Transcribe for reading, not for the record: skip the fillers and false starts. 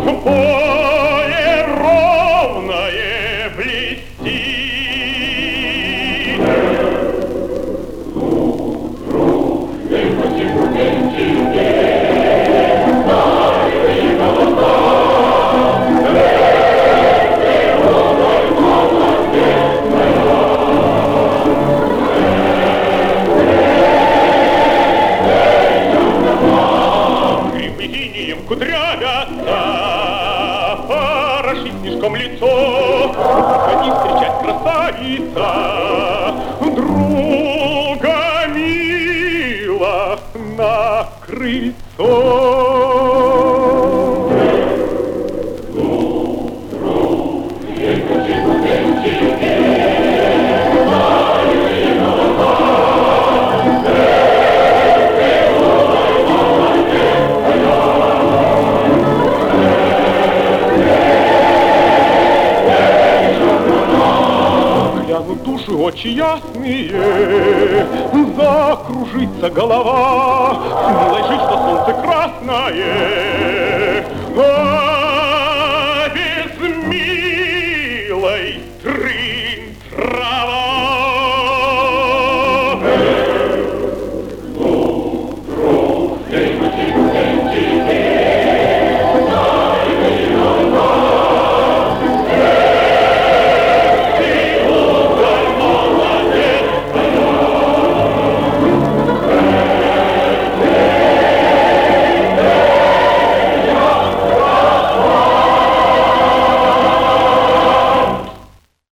поле ровное блестит. Кудрявятся, порошит снежком лицо. Ходи встречать, красавица, друга мила на крыльцо. Души очи ясные, закружится голова, с милой жизнь, что солнце красное.